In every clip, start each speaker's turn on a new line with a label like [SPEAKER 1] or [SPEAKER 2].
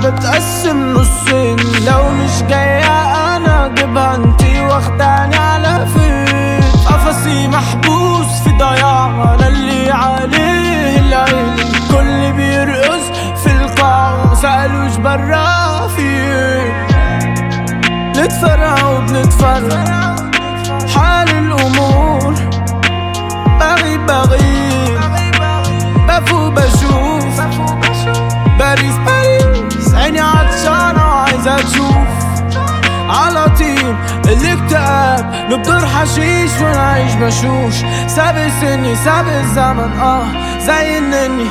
[SPEAKER 1] بتقسم نصين، لو مش جاية انا اجيبها انتي واخداني على فين. قفصي محبوس في ضياع، انا اللي عليه العين. الكل بيرقص في القاع، مسألوش برا في ايه. نتفرق وبنتفرق حال الامور، بغيب بفوق بشوف. باريس عيني عطشانة وعايزة تشوف. على طيب الاكتئاب نبدر حشيش ونعيش بشوش. سابق سني سابق الزمن زي النني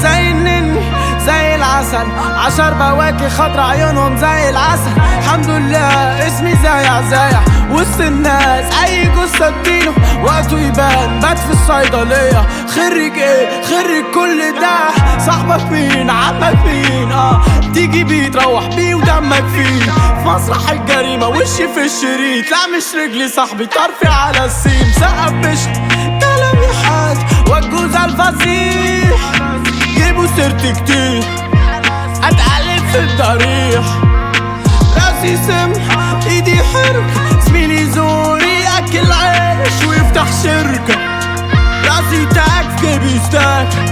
[SPEAKER 1] زي العسل. 10 بواكي خضرا عيونهم زي العسل. الحمد لله اسمي زايع وسط الناس، اي جثة اديله وقته يبان. بات في الصيدلية خرج ايه خرج كل ده. صاحبك مين عمك مين تيجي بيه تروح بيه ودمك فيه. في مسرح الجريمة وشي في الشريط، لا مش رجلي صاحبي طرفي على السيم. سقف بشت كلامي حاد والجوز الفصيح، جيبوا سيرتي كتير اتقلب في الضريح. راسي سم ايدي حرك، زميلي زوري اكل عيش ويفتح شركة. راسي تاك في جيبي ستاك،